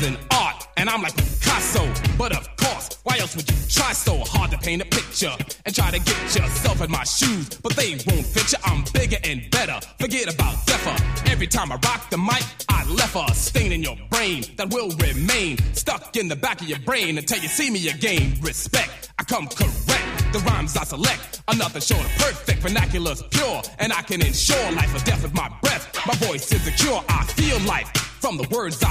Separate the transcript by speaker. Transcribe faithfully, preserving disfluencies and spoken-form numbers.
Speaker 1: is an art, and I'm like Picasso. But of course, why else would you try so hard to paint a picture and try to get yourself in my shoes? But they won't fit you, I'm bigger and better. Forget about deafer. Every time I rock the mic, I left a stain in your brain that will remain stuck in the back of your brain until you see me again. Respect, I come correct. The rhymes I select are nothing short of perfect. Vernacular's pure, and I can ensure life or death with my breath. My voice is the cure, I feel life from the words I